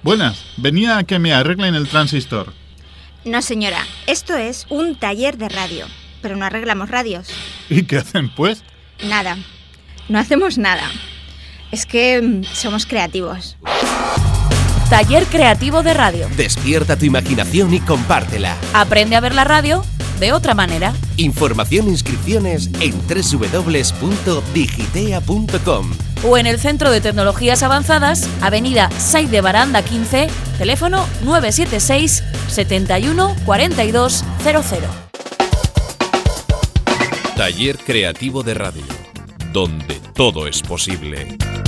Buenas, venía a que me arreglen el transistor. No, señora, esto es un taller de radio, pero no arreglamos radios. ¿Y qué hacen, pues? Nada, no hacemos nada. Es que somos creativos. Taller creativo de radio. Despierta tu imaginación y compártela. Aprende a ver la radio de otra manera. Información e inscripciones en www.digitea.com o en el Centro de Tecnologías Avanzadas, Avenida Saiz de Baranda 15, teléfono 976 71 42 00. Taller creativo de radio, donde todo es posible.